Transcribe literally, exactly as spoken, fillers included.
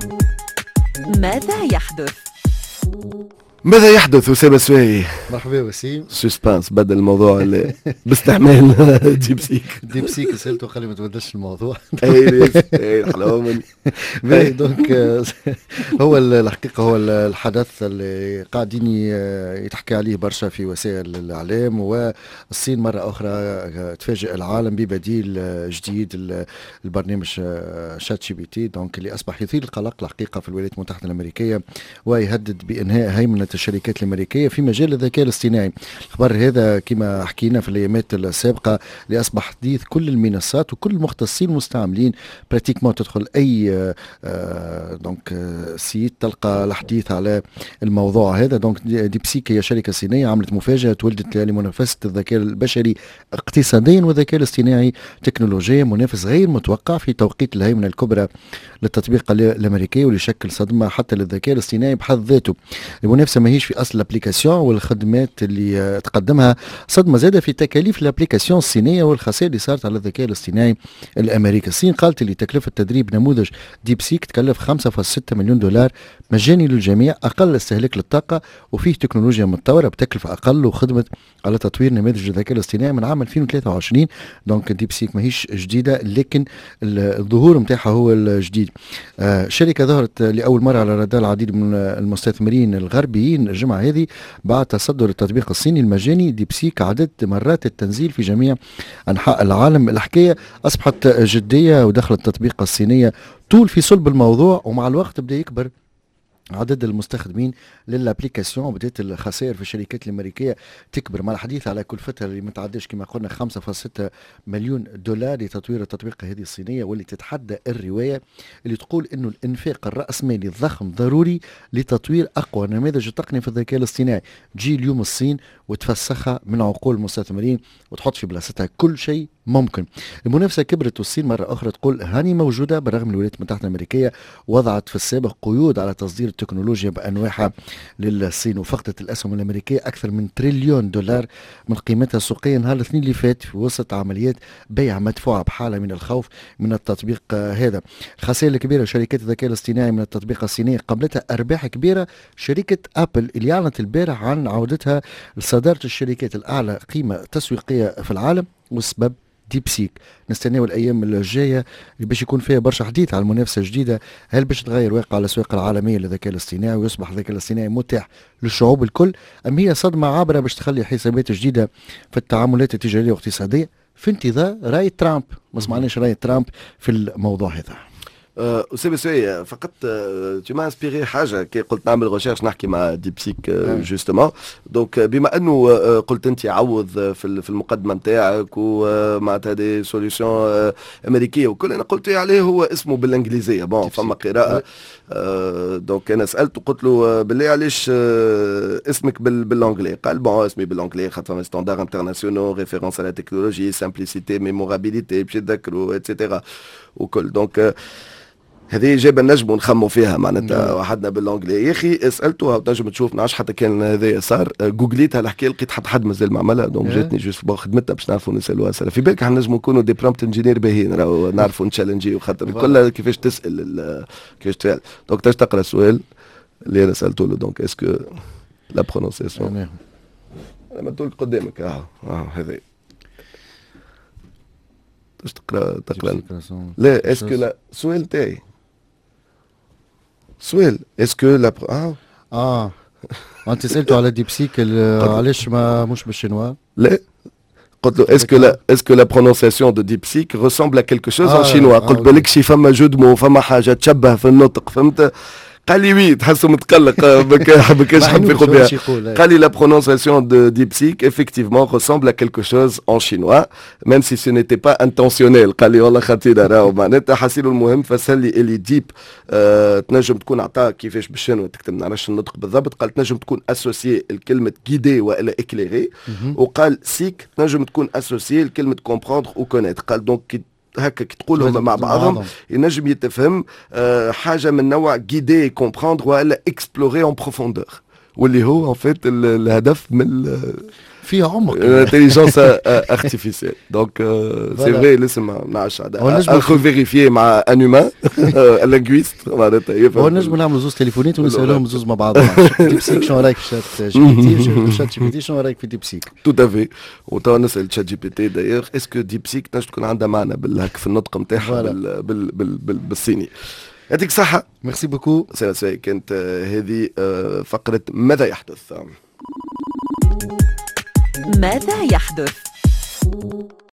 ماذا يحدث؟ ماذا يحدث أسامة سواي؟ مرحبا وسيم. سسبانس بدل الموضوع اللي باستعمال ديب سيك. ديب سيك سألته خلي ما تبدلش الموضوع. اي اي حلاوة مني. دونك هو الحقيقة هو الحدث اللي قاعدين يتحكي عليه برشا في وسائل الإعلام، والصين مرة أخرى تفاجئ العالم ببديل جديد البرنامج شات جي بي تي، دونك اللي أصبح يثير القلق الحقيقة في الولايات المتحدة الأمريكية ويهدد بإنهاء هيمنة الشركات الأمريكية في مجال الذكاء الاصطناعي. الخبر هذا كما حكينا في الأيامات السابقة اللي أصبح حديث كل المنصات وكل المختصين المستعملين، براتيك ما تدخل أي آه آه دونك آه سيت تلقى الحديث على الموضوع هذا. دونك ديب سيك هي شركة صينية عملت مفاجأة ولدت لمنافسة الذكاء البشري اقتصاديا والذكاء الاصطناعي تكنولوجيا، منافس غير متوقع في توقيت الهيمنة الكبرى للتطبيق الأمريكي واللي يشكل صدمة حتى للذكاء الاصطناعي بحد ذاته. المنافسه ماهيش في اصل الابليكاسيون والخدمات اللي تقدمها، صدمه زاده في تكاليف الابليكاسيون الصينيه والخسائر اللي صارت على الذكاء الاصطناعي الامريكي. الصين قالت اللي تكلفه تدريب نموذج ديب سيك تكلف خمسة فاصلة ستة مليون دولار مجاني للجميع، اقل استهلاك للطاقه وفيه تكنولوجيا متطوره بتكلفه اقل، وخدمت على تطوير نماذج الذكاء الاصطناعي من عام ألفين وثلاثة وعشرين. دونك ديب سيك ماهيش جديده لكن الظهور نتاعها هو الجديد. آه شركه ظهرت لاول مره على رادار العديد من المستثمرين الغربيين الجمعة هذه بعد تصدر التطبيق الصيني المجاني ديب سيك عدد مرات التنزيل في جميع أنحاء العالم. الحكاية أصبحت جدية ودخلت التطبيق الصينية طول في صلب الموضوع، ومع الوقت بدأ يكبر عدد المستخدمين للابليكاسيون وبدات الخسائر في الشركات الامريكيه تكبر، مع الحديث على كلفتها اللي ما تعداش كما قلنا خمسة فاصلة ستة مليون دولار لتطوير التطبيق هذه الصينيه، واللي تتحدى الروايه اللي تقول انه الانفاق الراسمالي الضخم ضروري لتطوير اقوى نماذج التقنيه في الذكاء الاصطناعي. تجي اليوم الصين وتفسخها من عقول المستثمرين وتحط في بلاصتها كل شيء ممكن. المنافسه كبرت والصين مره اخرى تقول هاني موجوده، بالرغم من الولايات المتحده الامريكيه وضعت في السابق قيود على تصدير التكنولوجيا بانواعها للصين، وفقدت الاسهم الامريكيه اكثر من تريليون دولار من قيمتها السوقيه نهار الاثنين اللي فات في وسط عمليات بيع مدفوعه بحاله من الخوف من التطبيق هذا. الخسائر الكبيره لشركات الذكاء الاصطناعي من التطبيق الصيني قبلتها ارباح كبيره. شركه ابل اللي اعلنت البارح عن عودتها لصداره الشركات الاعلى قيمه تسويقيه في العالم والسبب ديب سيك. نستناو الايام الجايه اللي باش يكون فيها برشا حديث على المنافسه الجديده، هل باش تغير واقع الاسواق العالميه للذكاء الاصطناعي ويصبح الذكاء الاصطناعي متاح للشعوب الكل، ام هي صدمه عابره باش تخلي حسابات جديده في التعاملات التجاريه والاقتصاديه في انتظار راي ترامب؟ ما سمعناش راي ترامب في الموضوع هذا. أسامة سوي فقط تو ما انسبيري حاجه كي قلت نعمل ريشيرش نحكي مع ديب سيك جوستومون. دونك بما انه قلت انت عوض في المقدمه نتاعك ومعناتها دي سوليوشن امريكيه وكل، انا قلت عليه هو اسمه بالانجليزيه بون فما قراءه. دونك انا سالته قلت له بالله علاش اسمك بالانجلي؟ قال بون اسمي بالانجلي خاطر فما ستاندار انترناسيونال ريفيرونس على تكنولوجي سامبليسيتي ميمورابيليتي باش يتذكروا اتسيتيرا وكل. دونك هذه إجابة نجموا نخموا فيها معناتها وحدنا بالانجلي. يا اخي سالته تنجم تشوف نعرفش حتى كان هذا صار جوجليتها الحكايه لقيت حتى حد مازال ما عملها. دونك جاتني جوست بون خدمتها باش نعرفوا نسالوا اسئله في بالك نجموا نكونوا دي برومبت انجينير باهيين راهو نعرفوا نتشالنجيو خاطر كلها كيفاش تسال كيفاش تسال. دونك تاش تقرا السؤال اللي انا سالته له. دونك اسكو لا برونونسياسيون انا مدولك قدامك اه اه هذا تاش تقرا تقرا لا اسكو لا السؤال تاعي سؤال اسكو لا اه اه انت سالته على ديب سيك علاش ما مش بالشينوا؟ لا قلت له اسكو لا اسكو لا برونونسياسيون دو ديب سيك ريسامبل ا كيلكو شوز ان شينوا. قلت بالك شي فما جود مو فما حاجه تشبه في النطق فهمت؟ قال لي وي تحسه متقلق ما كانش حاب ياخذ بها. قال لي لا برونونسياسيون دو ديب سيك effectivement ressemble à quelque chose en chinois même si ce n'était pas intentionnel. قال لي والله خطينا راهو معناتها حاسيله المهم فسال لي اللي ديب آه تنجم تكون عطاه كيفاش بالشنو تكتب نعرفش النطق بالضبط. قال تنجم تكون اسوسيي الكلمه جيدي والا اكليري، وقال سيك تنجم تكون اسوسيي الكلمه كومبروندر و كونيتر. قال دونك هكا كي تقولهم مع بعضهم ينجم يتفهم آه حاجه من نوع جيدي كومبروندر ولا اكسبلوري اون بروفوندور، واللي هو ان فيت الهدف من فيها عمق انتليجنس ارتيفيسيال. دونك سي فري لازم ما نعرفش اخو فيريفيي مع ان هومان لينغويست معناتها يفهم. هو نجم نعملوا زوز تليفونات ونسالوهم زوز مع بعض. ديبسيك شنو رايك في شات جي بي تي؟ شات جي بي تي شنو رايك في ديبسيك؟ تو افي. وتوا نسال شات جي بي تي دايوغ اسكو ديبسيك تنجم تكون عندها معنى بالهك في النطق نتاعها بالصيني. يعطيك الصحة. ميرسي بوكو. سلام سلام. كانت هذه فقرة ماذا يحدث. ماذا يحدث؟